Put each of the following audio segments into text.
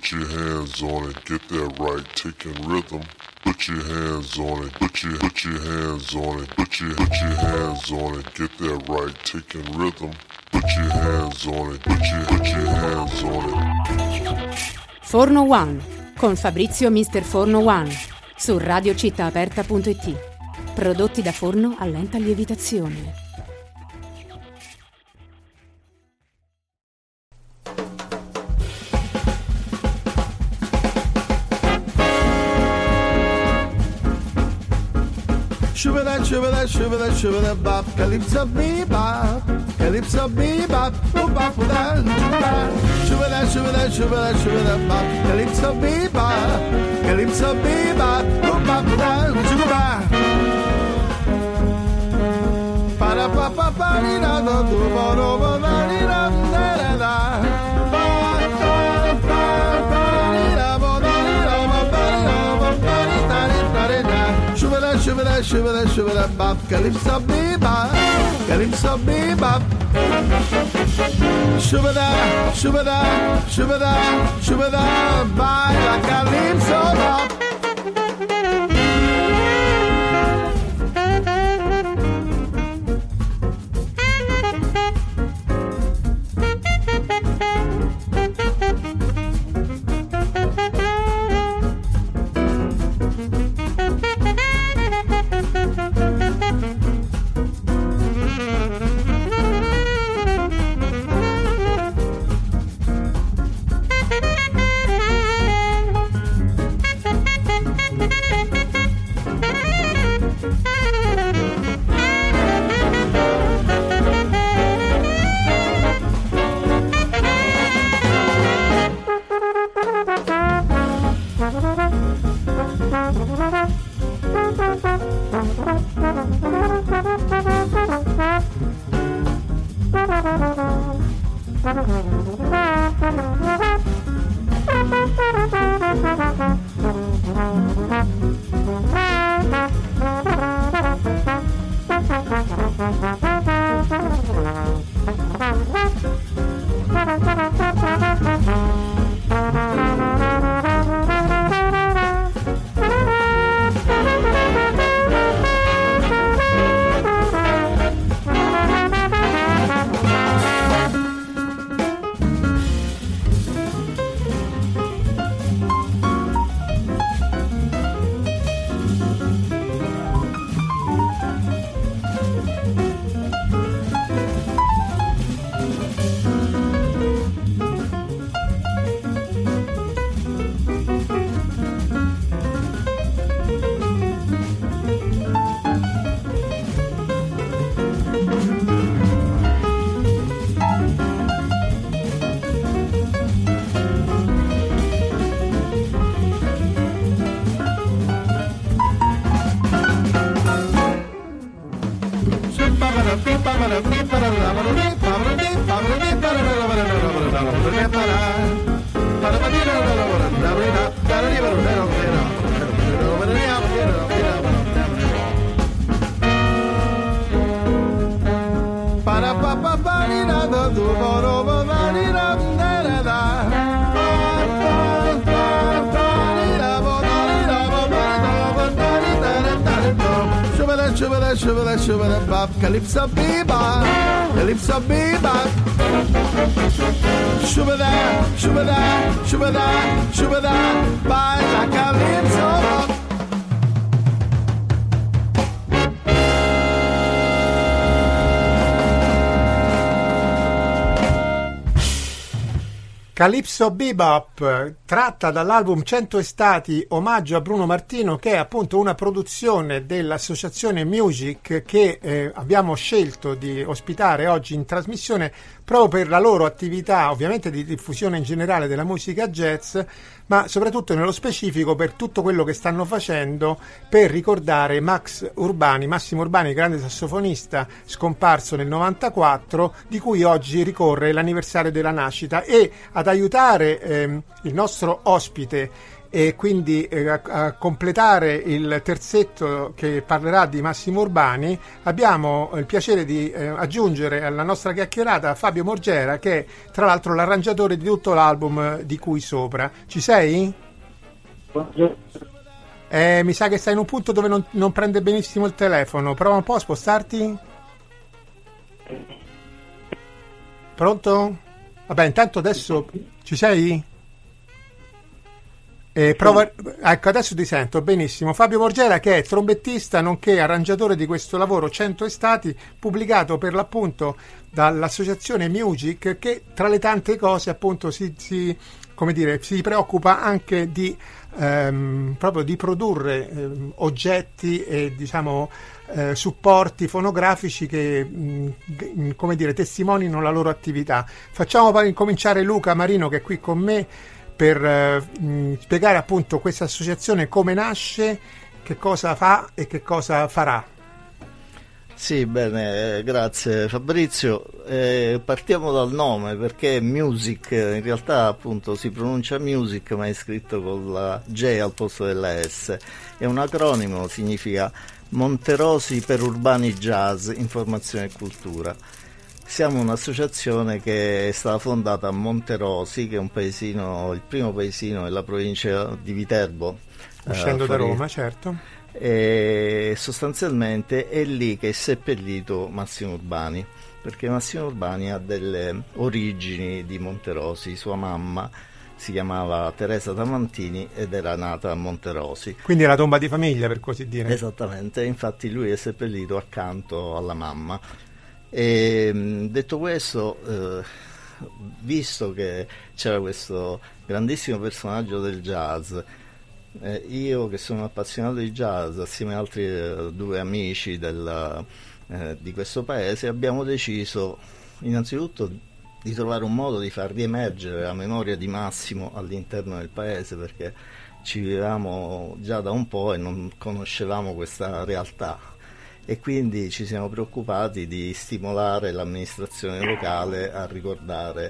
Put your hands on it, get that right, taking rhythm. Put your hands on it, put your hands on it, put your hands on it, get that right, taking rhythm. Put your hands on it, put your hands on it. Forno One con Fabrizio Mister Forno One su radiocittaaperta.it. Prodotti da forno a lenta lievitazione. Shubba shubba shubba shubba bop, calypso bebop, calypso bebop, bop da shubba shubba shubba shubba bop, calypso bebop, calypso bebop, bop da shubba. Para pa pa pa ni da do do bo bo da ni da da da. Shubba shubba shubba bop, calypso bebop, calypso bebop. Shubba shubba shubba shubba by la calypso bop. Shubba shubba bop, calypso bebop, calypso bebop. Shubba shubba by la calypso bop. Calypso Bebop, tratta dall'album 100 Estati, omaggio a Bruno Martino, che è appunto una produzione dell'associazione Music che abbiamo scelto di ospitare oggi in trasmissione proprio per la loro attività, ovviamente di diffusione in generale della musica jazz, ma soprattutto nello specifico per tutto quello che stanno facendo per ricordare Massimo Urbani, grande sassofonista scomparso nel 94, di cui oggi ricorre l'anniversario della nascita, e ad aiutare il nostro ospite e quindi a completare il terzetto che parlerà di Massimo Urbani abbiamo il piacere di aggiungere alla nostra chiacchierata Fabio Morgera, che è tra l'altro l'arrangiatore di tutto l'album di cui sopra. Ci sei? Mi sa che stai in un punto dove non prende benissimo il telefono. Prova un po' a spostarti. Pronto? Vabbè, intanto adesso ci sei? Prova, ecco, adesso ti sento benissimo. Fabio Morgera, che è trombettista nonché arrangiatore di questo lavoro 100 estati, pubblicato per l'appunto dall'associazione Music, che tra le tante cose appunto si preoccupa anche di proprio di produrre oggetti e diciamo supporti fonografici che testimonino la loro attività. Facciamo poi incominciare Luca Marino, che è qui con me, per spiegare appunto questa associazione, come nasce, che cosa fa e che cosa farà. Sì, bene, grazie Fabrizio. Partiamo dal nome, perché Music in realtà appunto si pronuncia Music ma è scritto con la J al posto della S. È un acronimo, significa Monterosi per Urbani Jazz, Informazione e Cultura. Siamo un'associazione che è stata fondata a Monterosi, che è un paesino, il primo paesino della provincia di Viterbo, uscendo da Roma, certo. E sostanzialmente è lì che è seppellito Massimo Urbani, perché Massimo Urbani ha delle origini di Monterosi. Sua mamma si chiamava Teresa Tamantini ed era nata a Monterosi. Quindi è la tomba di famiglia, per così dire. Esattamente, infatti lui è seppellito accanto alla mamma. E detto questo, visto che c'era questo grandissimo personaggio del jazz, io che sono appassionato di jazz assieme ad altri due amici di questo paese, abbiamo deciso innanzitutto di trovare un modo di far riemergere la memoria di Massimo all'interno del paese, perché ci vivevamo già da un po' e non conoscevamo questa realtà, e quindi ci siamo preoccupati di stimolare l'amministrazione locale a ricordare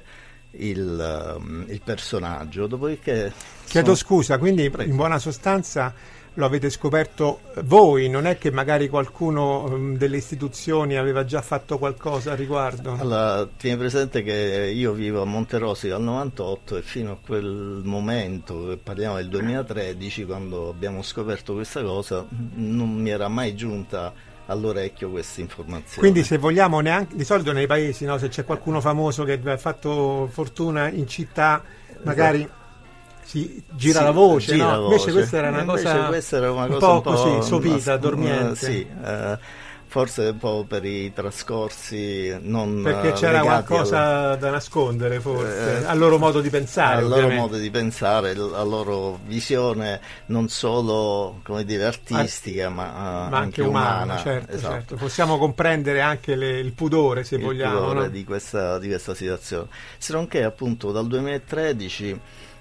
il personaggio. Dopodiché chiedo scusa, quindi Prego. In buona sostanza lo avete scoperto voi, non è che magari qualcuno delle istituzioni aveva già fatto qualcosa a riguardo? Allora, tieni presente che io vivo a Monterosi dal 98 e fino a quel momento, parliamo del 2013, quando abbiamo scoperto questa cosa, non mi era mai giunta all'orecchio questa informazione. Quindi, se vogliamo, neanche di solito nei paesi, no, se c'è qualcuno famoso che ha fatto fortuna in città, magari si gira la voce, no? Invece questa era una cosa un po' così, sopita, dormiente. Sì, forse un po' per i trascorsi non perché c'era qualcosa da nascondere, forse, al loro modo di pensare, al loro modo di pensare, la loro visione non solo, come dire, artistica, ma anche umana. Certo, esatto. Certo. Possiamo comprendere anche il pudore, se vogliamo, pudore, no? di questa situazione. Se non che appunto dal 2013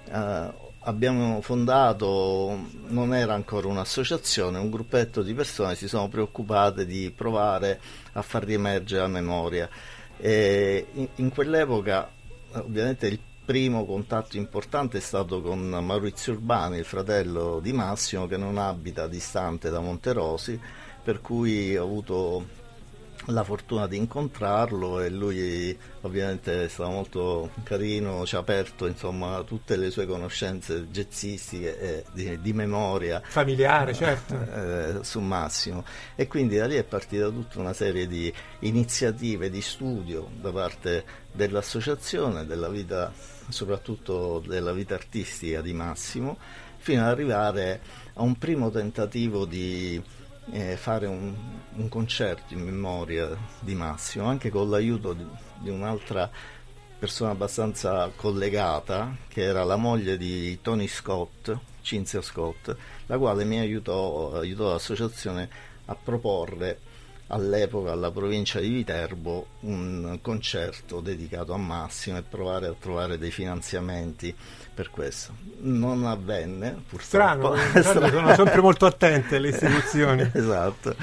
abbiamo fondato, non era ancora un'associazione, un gruppetto di persone si sono preoccupate di provare a far riemergere la memoria. E in quell'epoca ovviamente il primo contatto importante è stato con Maurizio Urbani, il fratello di Massimo, che non abita distante da Monterosi, per cui ho avuto la fortuna di incontrarlo, e lui ovviamente è stato molto carino, ci ha aperto insomma tutte le sue conoscenze jazzistiche e di memoria familiare, certo, su Massimo, e quindi da lì è partita tutta una serie di iniziative di studio da parte dell'associazione, della vita, soprattutto della vita artistica di Massimo, fino ad arrivare a un primo tentativo di fare un concerto in memoria di Massimo, anche con l'aiuto di un'altra persona abbastanza collegata, che era la moglie di Tony Scott, Cinzia Scott, la quale mi aiutò l'associazione a proporre all'epoca alla provincia di Viterbo un concerto dedicato a Massimo e provare a trovare dei finanziamenti per questo. Non avvenne, purtroppo. Strano. Sono sempre molto attente le istituzioni. Esatto.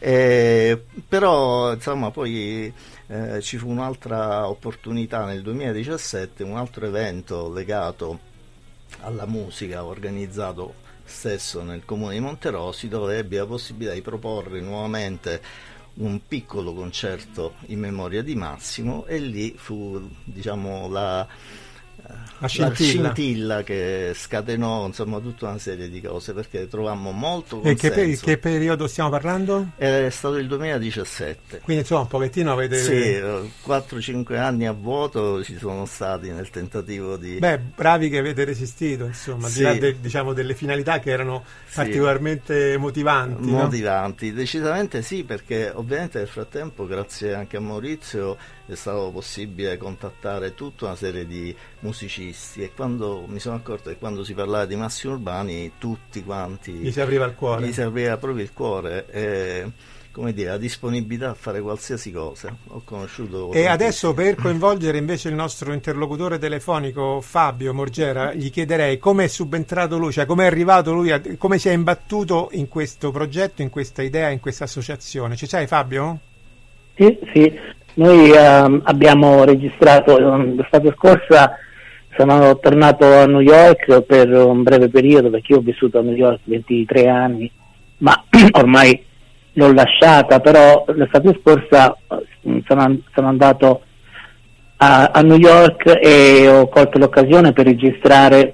Però insomma poi ci fu un'altra opportunità nel 2017, un altro evento legato alla musica organizzato stesso nel comune di Monterosi, dove ebbi la possibilità di proporre nuovamente un piccolo concerto in memoria di Massimo, e lì fu, diciamo, la scintilla che scatenò, insomma, tutta una serie di cose, perché trovammo molto consenso. E che periodo stiamo parlando? È stato il 2017. Quindi insomma un pochettino avete... Sì, 4-5 anni a vuoto ci sono stati nel tentativo di... Beh, bravi che avete resistito, insomma, sì, al di là diciamo, delle finalità che erano particolarmente motivanti. Motivanti, no? Decisamente sì, perché ovviamente nel frattempo, grazie anche a Maurizio, è stato possibile contattare tutta una serie di musicisti, e quando mi sono accorto che quando si parlava di Massimo Urbani tutti quanti gli si apriva il cuore, gli si apriva proprio il cuore, e, come dire, la disponibilità a fare qualsiasi cosa. Ho conosciuto e adesso, per coinvolgere invece il nostro interlocutore telefonico Fabio Morgera, gli chiederei come è subentrato lui, cioè come è arrivato lui, come si è imbattuto in questo progetto, in questa idea, in questa associazione. Ci sei, Fabio? Sì. Noi abbiamo registrato l'estate scorsa, sono tornato a New York per un breve periodo, perché io ho vissuto a New York 23 anni, ma ormai l'ho lasciata, però l'estate scorsa sono andato a New York e ho colto l'occasione per registrare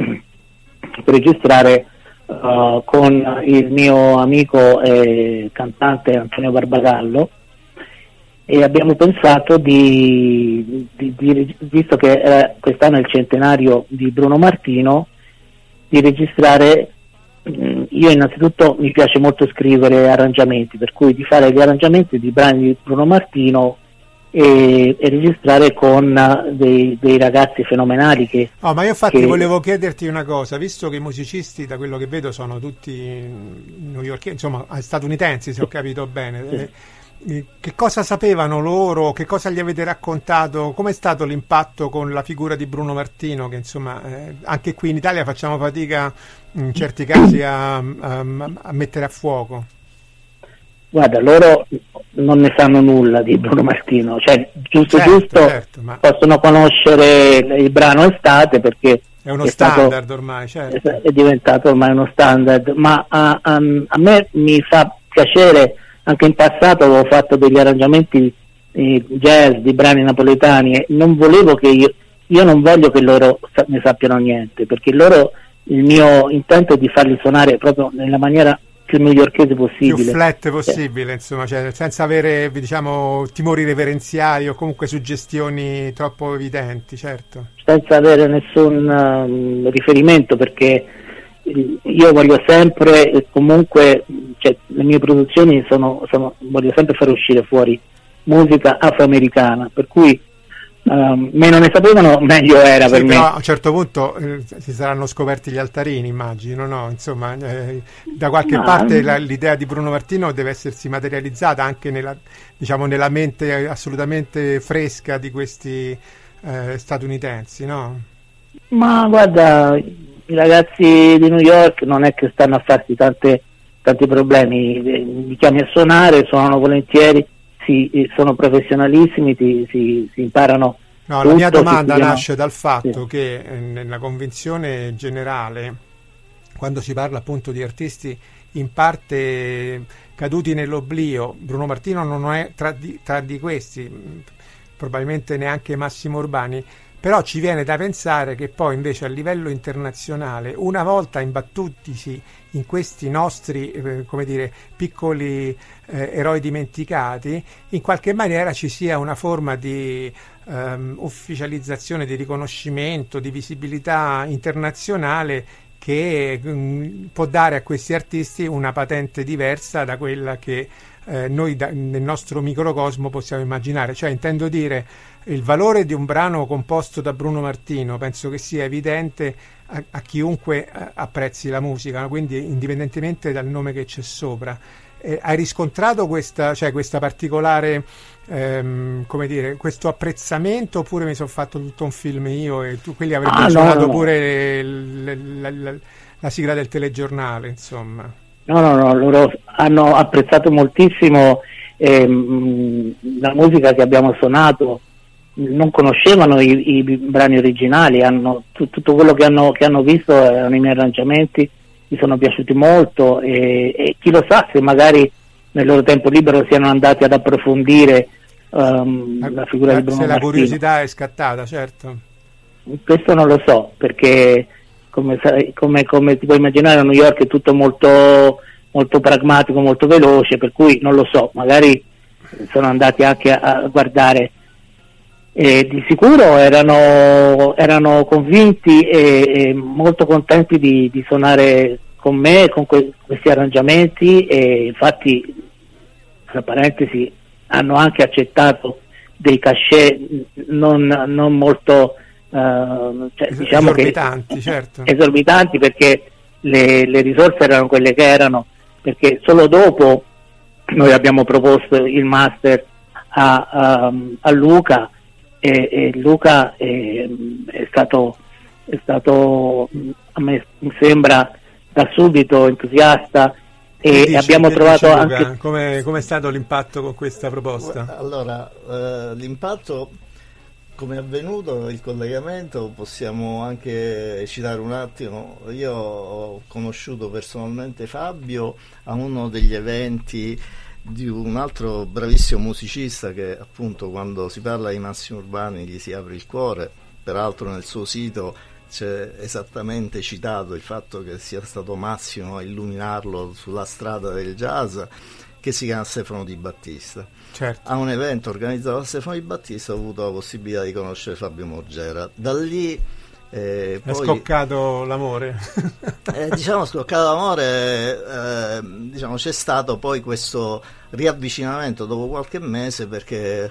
con il mio amico e cantante Antonio Barbagallo, e abbiamo pensato visto che quest'anno è il centenario di Bruno Martino, di registrare. Io innanzitutto mi piace molto scrivere arrangiamenti, per cui di fare gli arrangiamenti di brani di Bruno Martino e registrare con dei ragazzi fenomenali che... ma io infatti volevo chiederti una cosa, visto che i musicisti, da quello che vedo, sono tutti newyorkesi, insomma statunitensi, se ho capito bene, che cosa sapevano loro, che cosa gli avete raccontato, com'è stato l'impatto con la figura di Bruno Martino, che insomma anche qui in Italia facciamo fatica in certi casi a mettere a fuoco? Guarda, loro non ne sanno nulla di Bruno Martino, cioè giusto, ma possono conoscere il brano Estate, perché è uno standard ormai, certo. È diventato ormai uno standard, ma a me mi fa piacere. Anche in passato avevo fatto degli arrangiamenti jazz di brani napoletani, e non volevo che io non voglio che loro ne sappiano niente, perché il mio intento è di farli suonare proprio nella maniera più newyorkese possibile, più flat possibile, insomma, cioè, senza avere, diciamo, timori reverenziali o comunque suggestioni troppo evidenti, certo, senza avere nessun riferimento, perché io voglio sempre, comunque, cioè, le mie produzioni voglio sempre far uscire fuori musica afroamericana, per cui meno ne sapevano meglio era, sì, per me. Però a un certo punto si saranno scoperti gli altarini, immagino, no? Insomma, da qualche parte l'idea di Bruno Martino deve essersi materializzata anche nella mente assolutamente fresca di questi statunitensi, no? Ma guarda, i ragazzi di New York non è che stanno a farsi tanti problemi, li chiami a suonare, suonano volentieri, sono professionalissimi, si imparano. No, la mia domanda nasce dal fatto che nella convinzione generale, quando si parla appunto di artisti in parte caduti nell'oblio, Bruno Martino non è tra di questi, probabilmente neanche Massimo Urbani, però ci viene da pensare che poi invece a livello internazionale, una volta imbattutisi in questi nostri come dire, piccoli eroi dimenticati, in qualche maniera ci sia una forma di ufficializzazione, di riconoscimento, di visibilità internazionale che può dare a questi artisti una patente diversa da quella che noi nel nostro microcosmo possiamo immaginare. Cioè, intendo dire, il valore di un brano composto da Bruno Martino penso che sia evidente a chiunque apprezzi la musica, no? Quindi indipendentemente dal nome che c'è sopra. Hai riscontrato questa particolare come dire, questo apprezzamento, oppure mi sono fatto tutto un film io e tu quelli avrebbero suonato pure la sigla del telegiornale, insomma? No, loro hanno apprezzato moltissimo la musica che abbiamo suonato, non conoscevano i brani originali, tutto quello che hanno visto erano i miei arrangiamenti, mi sono piaciuti molto, e chi lo sa se magari nel loro tempo libero siano andati ad approfondire la figura di Bruno Martino. Se la curiosità è scattata, certo. Questo non lo so, perché come ti puoi immaginare, a New York è tutto molto, molto pragmatico, molto veloce, per cui non lo so, magari sono andati anche a guardare. Di sicuro erano convinti e molto contenti di suonare con me, con questi arrangiamenti, e infatti, tra parentesi, hanno anche accettato dei cachet non molto diciamo esorbitanti, certo. Esorbitanti, perché le risorse erano quelle che erano, perché solo dopo noi abbiamo proposto il master a Luca, e Luca è stato a me mi sembra da subito entusiasta, e abbiamo trovato anche... Come è stato l'impatto con questa proposta? Allora, l'impatto, come è avvenuto il collegamento, possiamo anche citare un attimo. Io ho conosciuto personalmente Fabio a uno degli eventi di un altro bravissimo musicista che, appunto, quando si parla di Massimo Urbani gli si apre il cuore. Peraltro nel suo sito c'è esattamente citato il fatto che sia stato Massimo a illuminarlo sulla strada del jazz, che si chiama Stefano Di Battista. Certo. A un evento organizzato da Stefano Di Battista ho avuto la possibilità di conoscere Fabio Morgera. Da lì è poi, scoccato l'amore. Scoccato l'amore, c'è stato poi questo riavvicinamento dopo qualche mese, perché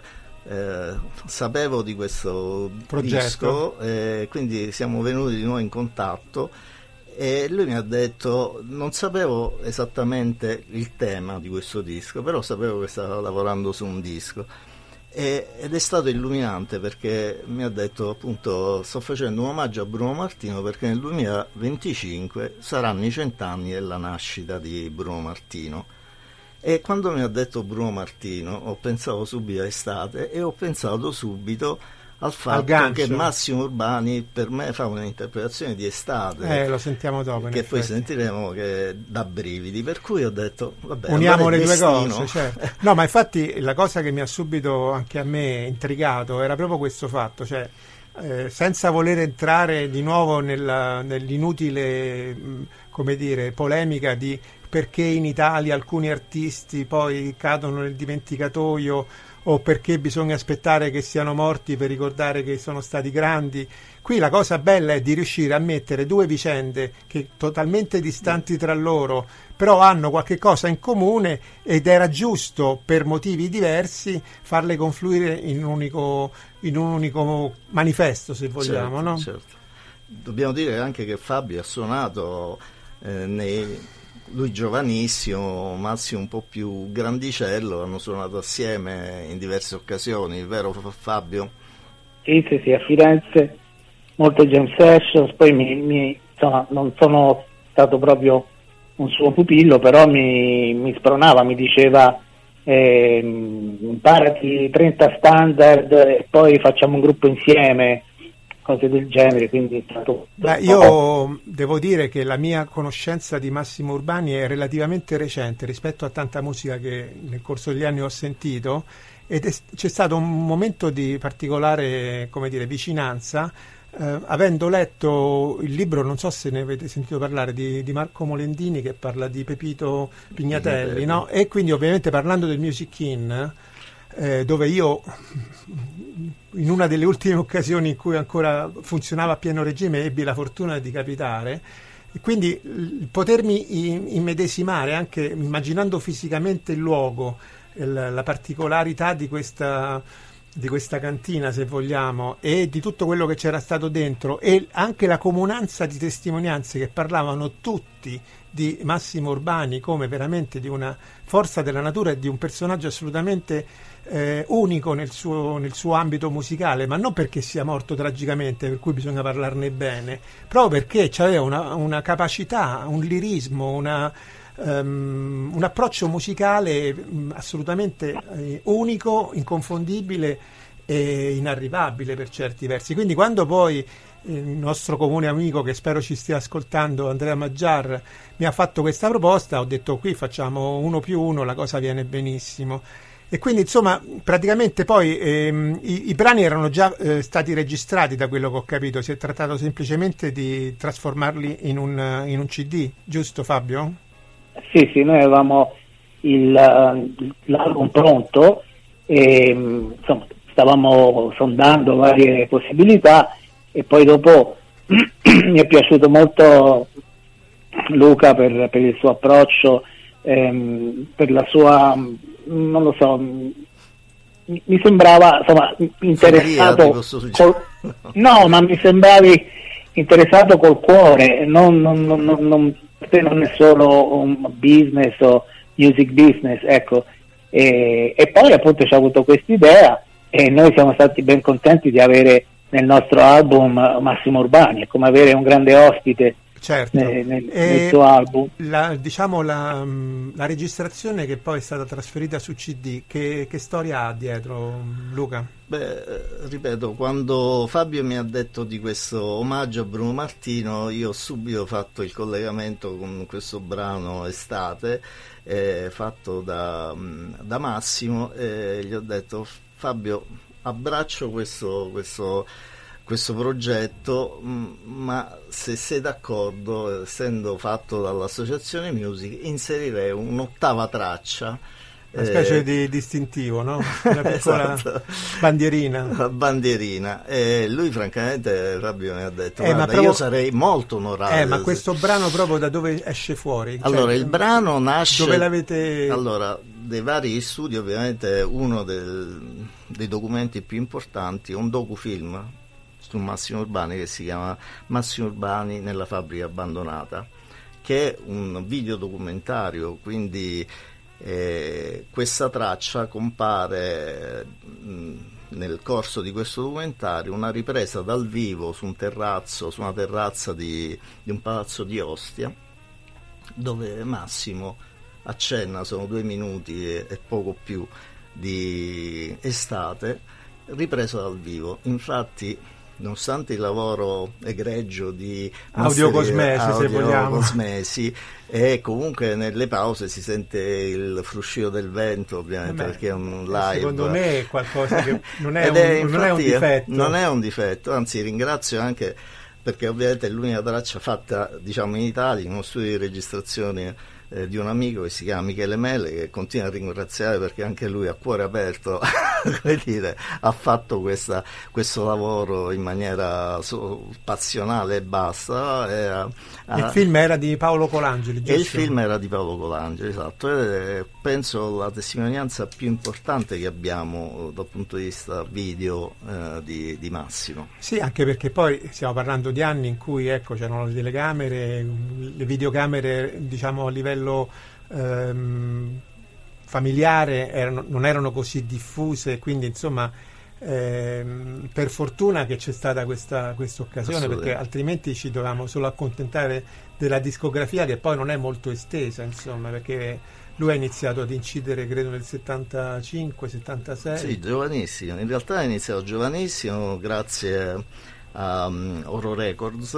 sapevo di questo progetto, disco, quindi siamo venuti di nuovo in contatto, e lui mi ha detto, non sapevo esattamente il tema di questo disco, però sapevo che stava lavorando su un disco, ed è stato illuminante, perché mi ha detto, appunto, sto facendo un omaggio a Bruno Martino perché nel 2025 saranno i 100 anni della nascita di Bruno Martino. E quando mi ha detto Bruno Martino ho pensato subito a estate, e ho pensato subito al fatto che Massimo Urbani per me fa un'interpretazione di estate, lo sentiamo dopo, che poi sentiremo, che dà brividi, per cui ho detto vabbè, uniamo le due cose, certo. No, ma infatti la cosa che mi ha subito anche a me intrigato era proprio questo fatto, cioè senza voler entrare di nuovo nell'inutile come dire polemica di perché in Italia alcuni artisti poi cadono nel dimenticatoio, o perché bisogna aspettare che siano morti per ricordare che sono stati grandi. Qui la cosa bella è di riuscire a mettere due vicende che totalmente distanti tra loro, però hanno qualche cosa in comune, ed era giusto per motivi diversi farle confluire in un unico manifesto, se vogliamo, certo, no? Certo. Dobbiamo dire anche che Fabio ha suonato lui giovanissimo, Massimo un po' più grandicello, hanno suonato assieme in diverse occasioni, vero Fabio? Sì, a Firenze, molte jam sessions, poi insomma, non sono stato proprio un suo pupillo, però mi spronava, mi diceva imparati 30 standard e poi facciamo un gruppo insieme, cose del genere, quindi è stato... io devo dire che la mia conoscenza di Massimo Urbani è relativamente recente rispetto a tanta musica che nel corso degli anni ho sentito, ed c'è stato un momento di particolare, come dire, vicinanza, avendo letto il libro, non so se ne avete sentito parlare, di Marco Molendini, che parla di Pepito Pignatelli, no? E quindi ovviamente parlando del Music In, dove io in una delle ultime occasioni in cui ancora funzionava a pieno regime ebbi la fortuna di capitare, e quindi potermi immedesimare anche immaginando fisicamente il luogo, la particolarità di questa cantina, se vogliamo, e di tutto quello che c'era stato dentro, e anche la comunanza di testimonianze che parlavano tutti di Massimo Urbani come veramente di una forza della natura e di un personaggio assolutamente unico nel suo ambito musicale, ma non perché sia morto tragicamente, per cui bisogna parlarne bene, proprio perché aveva una capacità, un lirismo, un approccio musicale assolutamente unico, inconfondibile, e inarrivabile per certi versi. Quindi quando poi il nostro comune amico, che spero ci stia ascoltando, Andrea Maggiar, mi ha fatto questa proposta, ho detto qui facciamo 1+1, la cosa viene benissimo. E quindi insomma praticamente poi i brani erano già stati registrati, da quello che ho capito, si è trattato semplicemente di trasformarli in un CD, giusto Fabio? Sì, noi avevamo l'album pronto e insomma stavamo sondando varie possibilità, e poi dopo mi è piaciuto molto Luca per il suo approccio, per la sua, non lo so, mi sembrava insomma interessato no, ma mi sembravi interessato col cuore, non è solo un business o music business, ecco. E poi appunto ci ha avuto questa idea e noi siamo stati ben contenti di avere nel nostro album Massimo Urbani, è come avere un grande ospite. Certo. nel suo album. La registrazione che poi è stata trasferita su CD, che storia ha dietro, Luca? Beh, ripeto, quando Fabio mi ha detto di questo omaggio a Bruno Martino, io ho subito fatto il collegamento con questo brano Estate, fatto da Massimo, e gli ho detto: Fabio, abbraccio questo progetto, ma se sei d'accordo, essendo fatto dall'Associazione Music, inserirei un'ottava traccia, una specie di distintivo, no? Una piccola bandierina. E lui francamente, Fabio, mi ha detto: guarda, io sarei molto onorato. Ma questo brano proprio da dove esce fuori? Allora, il brano nasce, dove l'avete... Allora, dei vari studi, ovviamente uno dei documenti più importanti è un docufilm su Massimo Urbani che si chiama Massimo Urbani nella fabbrica abbandonata, che è un videodocumentario, quindi questa traccia compare nel corso di questo documentario, una ripresa dal vivo su una terrazza di un palazzo di Ostia, dove Massimo accenna, sono 2 minuti e poco più di Estate, ripreso dal vivo. Infatti, nonostante il lavoro egregio di audiocosmesi, se vogliamo, e comunque nelle pause si sente il fruscio del vento, ovviamente, perché è un live. Secondo me è qualcosa che non è un difetto. Non è un difetto, anzi ringrazio anche perché ovviamente è l'unica traccia fatta, diciamo, in Italia, in uno studio di registrazione di un amico che si chiama Michele Mele, che continua a ringraziare perché anche lui a cuore aperto come dire, ha fatto questo lavoro in maniera passionale e basta. Il film era di Paolo Colangeli, giusto? Il film era di Paolo Colangeli, esatto. Penso la testimonianza più importante che abbiamo dal punto di vista video di Massimo. Sì, anche perché poi stiamo parlando di anni in cui c'erano le telecamere, le videocamere, diciamo, a livello familiare non erano così diffuse, quindi insomma per fortuna che c'è stata questa occasione, perché altrimenti ci dovevamo solo accontentare della discografia, che poi non è molto estesa, insomma, perché lui ha iniziato ad incidere credo nel 75-76. Sì, giovanissimo, in realtà ha iniziato giovanissimo grazie a Oro Records,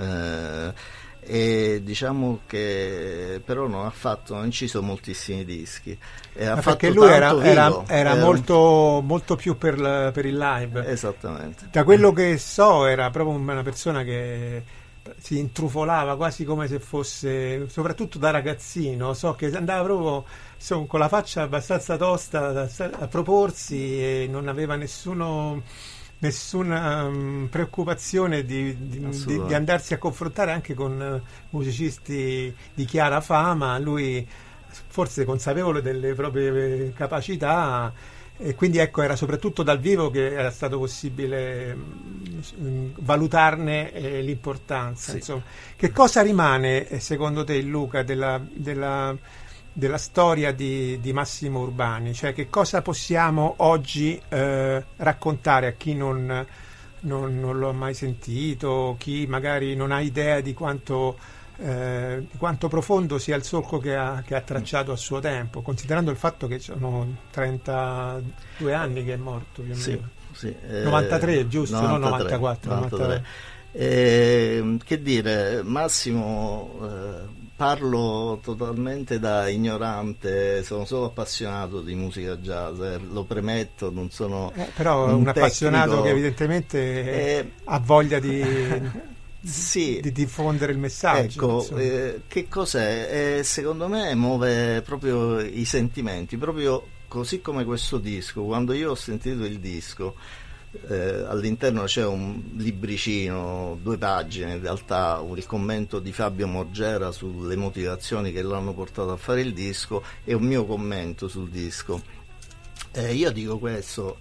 e diciamo che però non ha inciso moltissimi dischi, perché lui era molto più per il live. Esattamente. Da quello che so era proprio una persona che si intrufolava quasi come se fosse, soprattutto da ragazzino, so che andava proprio con la faccia abbastanza tosta a proporsi e non aveva nessuna preoccupazione di andarsi a confrontare anche con musicisti di chiara fama. Lui, forse consapevole delle proprie capacità, e quindi era soprattutto dal vivo che era stato possibile valutarne l'importanza. Sì. Insomma, che cosa rimane secondo te, Luca, della storia di Massimo Urbani? Cioè, che cosa possiamo oggi raccontare a chi non lo ha mai sentito, chi magari non ha idea di quanto profondo sia il solco che ha tracciato a suo tempo, considerando il fatto che sono 32 anni che è morto, più o meno. Sì, sì. 93, giusto? 93, no, 94. 93. Che dire, Massimo, parlo totalmente da ignorante, sono solo appassionato di musica jazz, lo premetto, non sono però un appassionato che evidentemente ha voglia di diffondere il messaggio. Ecco, che cos'è? Secondo me muove proprio i sentimenti, proprio così come questo disco. Quando io ho sentito il disco, all'interno c'è un libricino, 2 pagine in realtà, il commento di Fabio Morgera sulle motivazioni che l'hanno portato a fare il disco e un mio commento sul disco. Io dico questo,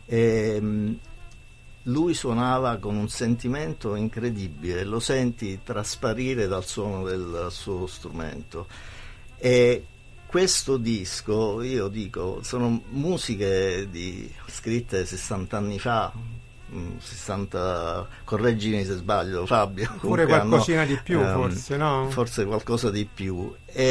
lui suonava con un sentimento incredibile, lo senti trasparire dal suono del suo strumento, e questo disco, io dico, sono musiche scritte 60 anni fa, 60, correggimi se sbaglio Fabio, oppure qualcosina di più, forse, no? Forse qualcosa di più,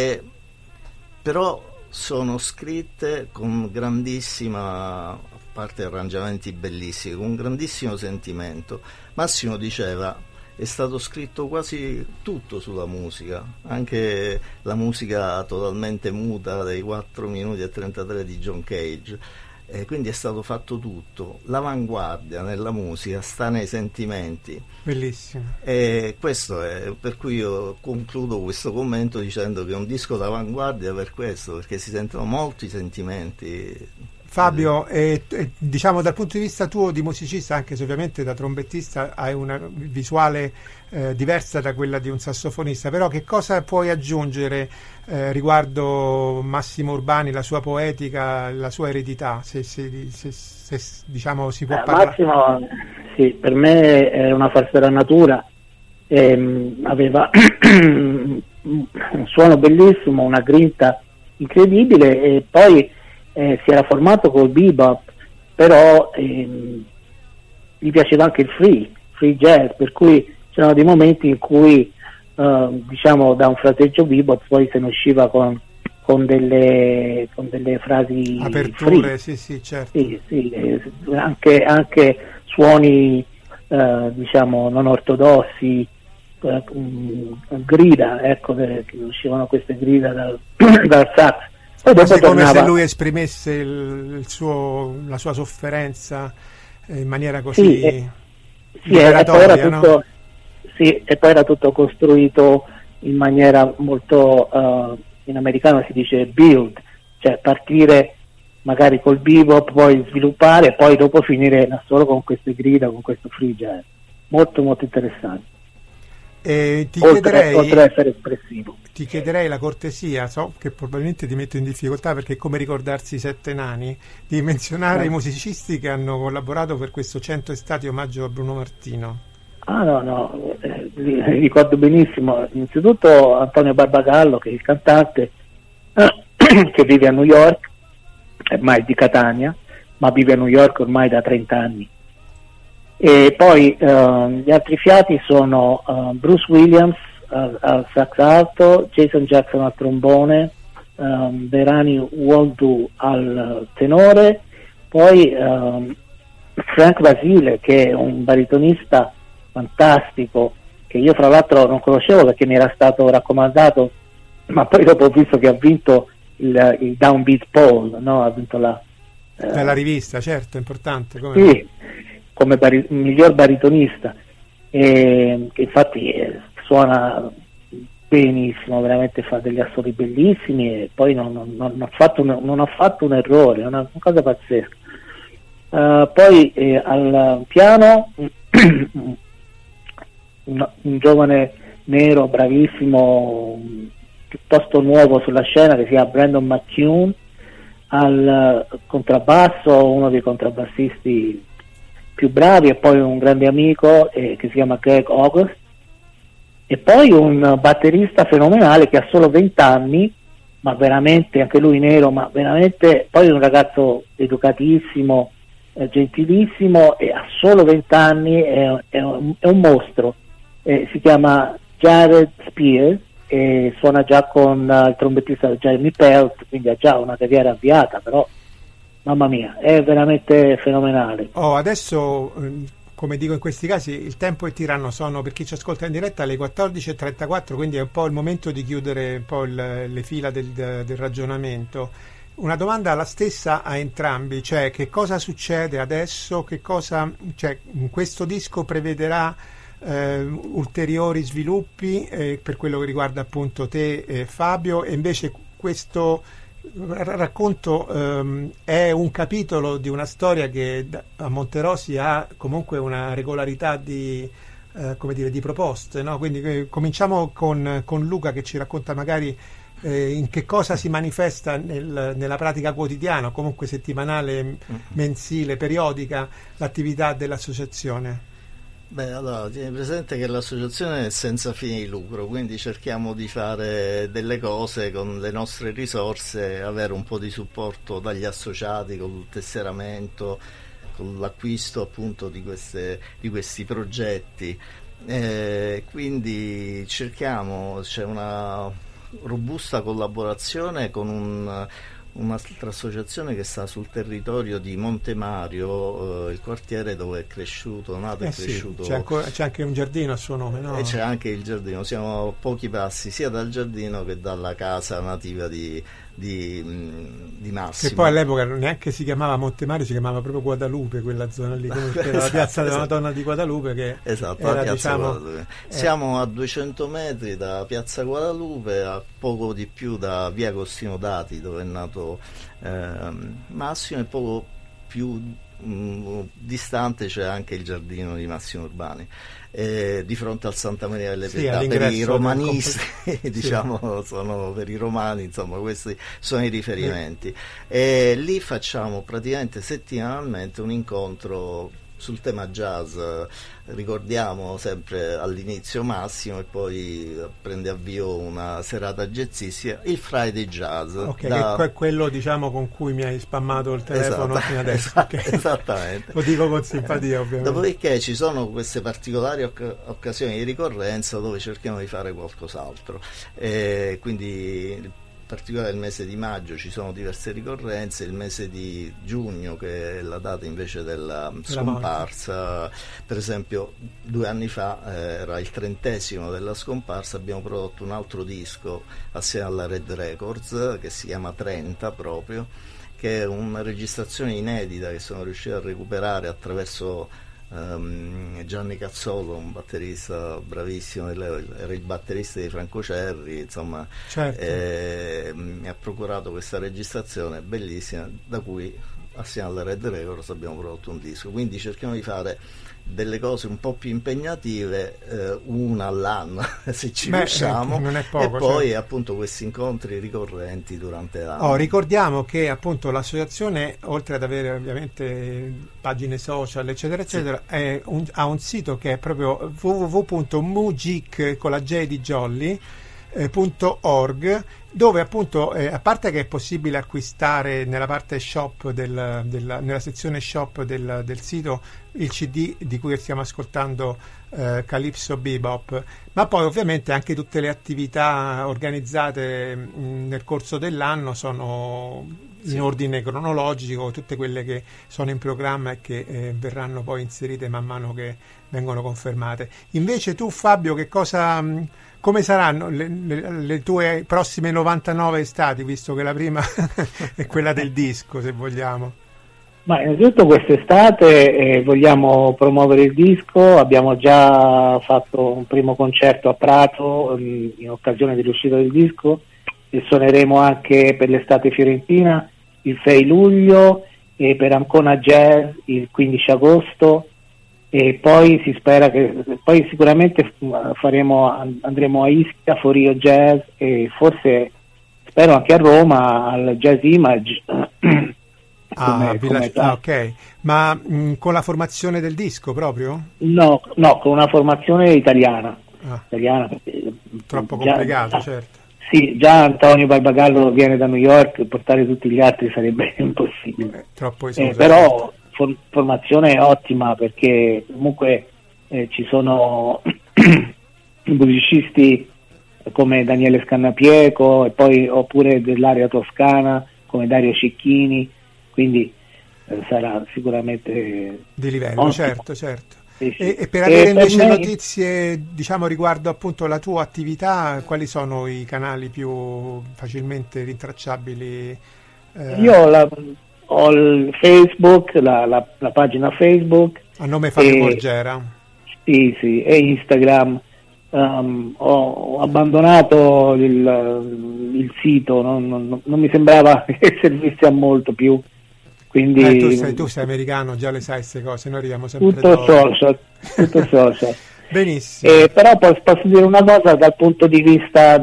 però sono scritte con grandissima, a parte arrangiamenti bellissimi, con un grandissimo sentimento. Massimo diceva: è stato scritto quasi tutto sulla musica, anche la musica totalmente muta dei 4 minuti e 33 di John Cage, quindi è stato fatto tutto. L'avanguardia nella musica sta nei sentimenti. Bellissimo. E questo è per cui io concludo questo commento dicendo che è un disco d'avanguardia per questo, perché si sentono molti sentimenti. Fabio, diciamo dal punto di vista tuo di musicista, anche se ovviamente da trombettista hai una visuale diversa da quella di un sassofonista, però che cosa puoi aggiungere riguardo Massimo Urbani, la sua poetica, la sua eredità, se diciamo si può parlare? Massimo, sì, per me è una forza della natura, aveva un suono bellissimo, una grinta incredibile, e poi si era formato col bebop, però gli piaceva anche il free jazz, per cui c'erano dei momenti in cui diciamo da un fraseggio bebop poi se ne usciva con delle frasi aperture, free. sì, certo. Sì, anche suoni diciamo non ortodossi, grida, ecco, che uscivano queste grida dal sax. Quasi come se lui esprimesse la sua sofferenza in maniera così liberatoria, no? E poi era tutto costruito in maniera molto, in americano si dice build, cioè partire magari col bebop, poi sviluppare e poi dopo finire solo con queste grida, con questo free jazz. Molto molto interessante. Oltre a essere espressivo. Ti chiederei la cortesia, so che probabilmente ti metto in difficoltà perché è come ricordarsi i 7 nani, di menzionare i musicisti che hanno collaborato per questo 100 estati omaggio a Bruno Martino. No, li ricordo benissimo. Innanzitutto Antonio Barbagallo, che è il cantante, che vive a New York, ormai di Catania, ma vive a New York ormai da 30 anni. E poi gli altri fiati sono Bruce Williams al sax alto, Jason Jackson al trombone, Berani Woldu al tenore, poi Frank Basile, che è un baritonista fantastico, che io fra l'altro non conoscevo perché mi era stato raccomandato, ma poi dopo ho visto che ha vinto il Downbeat Poll, no? Ha vinto la rivista, certo, importante. Come miglior baritonista, che infatti suona benissimo, veramente fa degli assoli bellissimi, e poi non ha fatto un errore, è una cosa pazzesca. Poi al piano un giovane nero bravissimo, piuttosto nuovo sulla scena, che si chiama Brandon McCune. Al contrabbasso uno dei contrabbassisti più bravi, e poi un grande amico che si chiama Greg August, e poi un batterista fenomenale che ha solo 20 anni, ma veramente, anche lui nero, ma veramente, poi un ragazzo educatissimo, gentilissimo, e ha solo 20 anni, è un mostro, si chiama Jared Spears e suona già con il trombettista Jeremy Pelt, quindi ha già una carriera avviata, però mamma mia, è veramente fenomenale. Adesso, come dico in questi casi, il tempo è tiranno, sono, per chi ci ascolta in diretta, alle 14.34, quindi è un po' il momento di chiudere un po' le fila del ragionamento. Una domanda la stessa a entrambi, cioè che cosa succede adesso, cioè questo disco prevederà ulteriori sviluppi per quello che riguarda appunto te, Fabio, e invece questo racconto è un capitolo di una storia che a Monterosi ha comunque una regolarità di proposte, no? Quindi cominciamo con Luca, che ci racconta magari in che cosa si manifesta nella pratica quotidiana, comunque settimanale, mensile, periodica, l'attività dell'associazione. Beh, allora, tieni presente che l'associazione è senza fine di lucro, quindi cerchiamo di fare delle cose con le nostre risorse, avere un po' di supporto dagli associati con il tesseramento, con l'acquisto appunto di questi progetti. Quindi c'è una robusta collaborazione con un'altra associazione che sta sul territorio di Montemario, il quartiere dove è cresciuto, nato e cresciuto. C'è anche un giardino a suo nome, no? E c'è anche il giardino, siamo a pochi passi sia dal giardino che dalla casa nativa di Massimo. Che poi all'epoca neanche si chiamava Montemario, si chiamava proprio Guadalupe, quella zona lì, come era la piazza della Madonna di Guadalupe, che esatto, era, piazza Guadalupe. Siamo a 200 metri da piazza Guadalupe, a poco di più da via Agostino Dati, dove è nato Massimo, e poco più distante c'è anche il giardino di Massimo Urbani, di fronte al Santa Maria delle Pietà. Per i romanisti diciamo, sono per i romani, insomma, questi sono i riferimenti. E lì facciamo praticamente settimanalmente un incontro sul tema jazz. Ricordiamo sempre all'inizio Massimo, e poi prende avvio una serata jazzistica, il Friday Jazz. Che è quello, diciamo, con cui mi hai spammato il telefono fino adesso. Esattamente. Lo dico con simpatia, ovviamente. Dopodiché ci sono queste particolari occasioni di ricorrenza dove cerchiamo di fare qualcos'altro. Quindi in particolare il mese di maggio ci sono diverse ricorrenze, il mese di giugno, che è la data invece della scomparsa. Per esempio 2 anni fa era il 30° della scomparsa, abbiamo prodotto un altro disco assieme alla Red Records che si chiama 30 proprio, che è una registrazione inedita che sono riuscito a recuperare attraverso Gianni Cazzolo, un batterista bravissimo, era il batterista di Franco Cerri, insomma, certo. Mi ha procurato questa registrazione bellissima, da cui assieme alla Red Records abbiamo prodotto un disco. Quindi cerchiamo di fare delle cose un po' più impegnative, una all'anno se ci riusciamo, non è poco, e poi certo. Appunto questi incontri ricorrenti durante l'anno. Ricordiamo che appunto l'associazione, oltre ad avere ovviamente pagine social eccetera eccetera, ha un sito che è proprio www.mugic con la J di Jolly .org, dove appunto a parte che è possibile acquistare nella parte shop nella sezione shop del sito il CD di cui stiamo ascoltando, Calypso Bebop, ma poi ovviamente anche tutte le attività organizzate nel corso dell'anno sono in ordine cronologico, tutte quelle che sono in programma e che verranno poi inserite man mano che vengono confermate. Invece tu, Fabio, come saranno le tue prossime 99 estati, visto che la prima è quella del disco, se vogliamo? Ma innanzitutto quest'estate vogliamo promuovere il disco, abbiamo già fatto un primo concerto a Prato in occasione dell'uscita del disco, e suoneremo anche per l'estate fiorentina il 6 luglio e per Ancona Jazz il 15 agosto. E poi si spera che poi sicuramente andremo a Ischia, Forio Jazz, e forse spero anche a Roma al Jazz Image. Ok, ma con la formazione del disco proprio? No, con una formazione italiana. Troppo complicato, certo. Sì, già Antonio Barbagallo viene da New York, portare tutti gli altri sarebbe impossibile. Troppo però formazione ottima, perché comunque ci sono musicisti come Daniele Scannapieco, e poi oppure dell'area toscana come Dario Cicchini, quindi sarà sicuramente di livello, ottimo. certo. Sì. E per avere invece per me, notizie, diciamo, riguardo appunto la tua attività, quali sono i canali più facilmente rintracciabili? io ho il Facebook, la pagina Facebook, A nome Fabio Morgera. sì, e Instagram. Ho abbandonato il sito, non mi sembrava che servisse a molto più, quindi Tu sei americano, già le sai queste cose, noi arriviamo sempre tutto dopo. social. Benissimo. Però posso dire una cosa dal punto di vista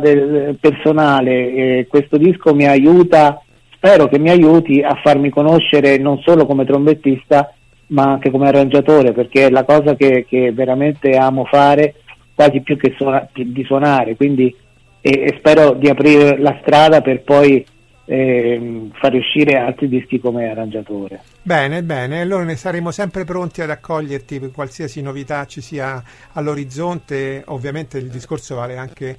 personale, questo disco mi aiuta, spero che mi aiuti a farmi conoscere non solo come trombettista ma anche come arrangiatore, perché è la cosa che veramente amo fare, quasi più che di suonare, quindi e spero di aprire la strada per poi fare uscire altri dischi come arrangiatore. Bene, allora ne saremo sempre pronti ad accoglierti per qualsiasi novità ci sia all'orizzonte. Ovviamente il discorso vale anche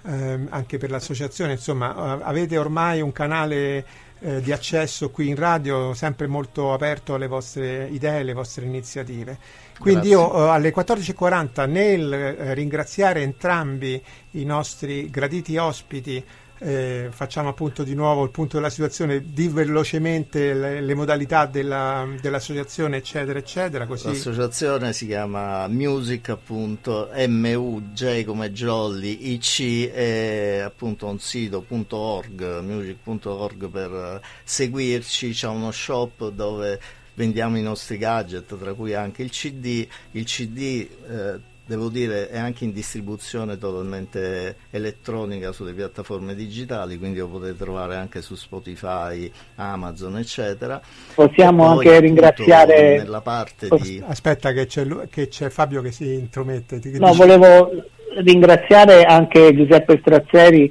per l'associazione, insomma, avete ormai un canale di accesso qui in radio sempre molto aperto alle vostre idee, alle vostre iniziative. Quindi Grazie. io alle 14.40 nel ringraziare entrambi i nostri graditi ospiti, facciamo appunto di nuovo il punto della situazione, di velocemente le modalità dell'associazione eccetera, così. L'associazione si chiama Music, appunto MUJ come Jolly, IC, è appunto un sito.org, music.org, per seguirci. C'è uno shop dove vendiamo i nostri gadget, tra cui anche il CD. Il CD devo dire è anche in distribuzione totalmente elettronica sulle piattaforme digitali, quindi lo potete trovare anche su Spotify, Amazon eccetera. Possiamo Poi, anche ringraziare nella parte di Aspetta che c'è Fabio che si intromette. volevo ringraziare anche Giuseppe Strazzeri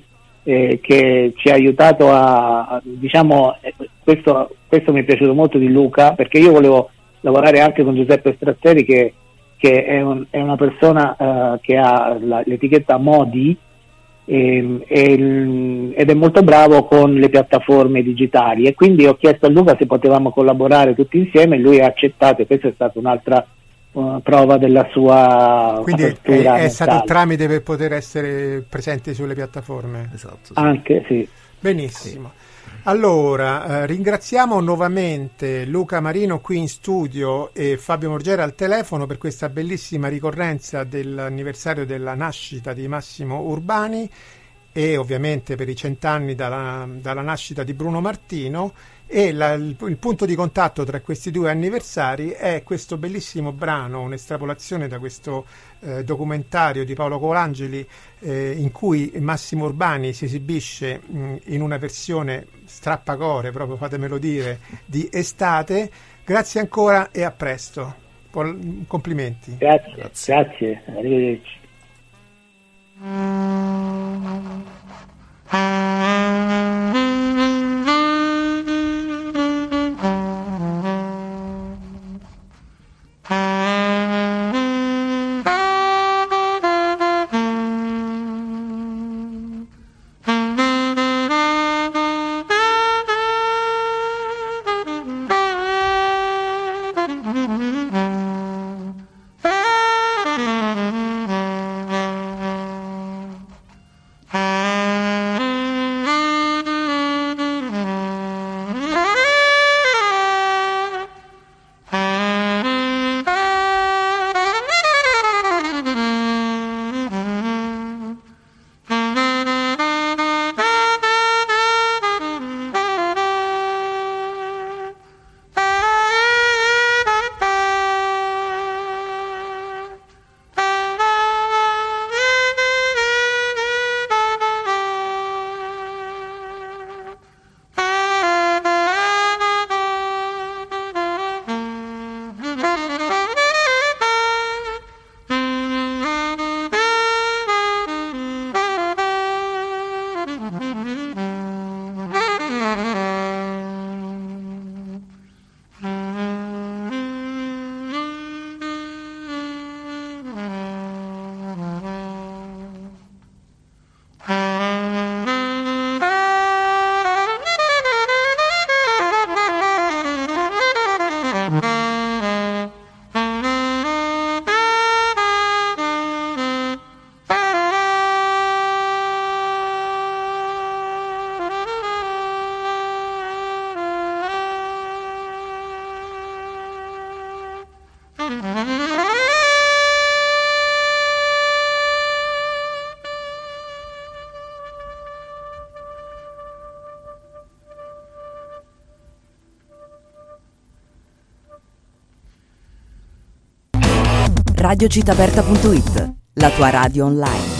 che ci ha aiutato diciamo, questo mi è piaciuto molto di Luca, perché io volevo lavorare anche con Giuseppe Strazzeri che è una persona che ha l'etichetta Modi ed è molto bravo con le piattaforme digitali, e quindi ho chiesto a Luca se potevamo collaborare tutti insieme e lui ha accettato, e questa è stata un'altra prova della sua quindi apertura è stato il mentale. tramite per poter essere presenti sulle piattaforme. esatto, sì. Anche sì. Benissimo. Allora, ringraziamo nuovamente Luca Marino qui in studio e Fabio Morgera al telefono per questa bellissima ricorrenza dell'anniversario della nascita di Massimo Urbani e ovviamente per i 100 anni dalla nascita di Bruno Martino, e il punto di contatto tra questi due anniversari è questo bellissimo brano, un'estrapolazione da questo documentario di Paolo Colangeli in cui Massimo Urbani si esibisce in una versione strappacore, proprio fatemelo dire, di Estate. Grazie ancora e a presto. Complimenti. Grazie, arrivederci. radiocitaperta.it, la tua radio online.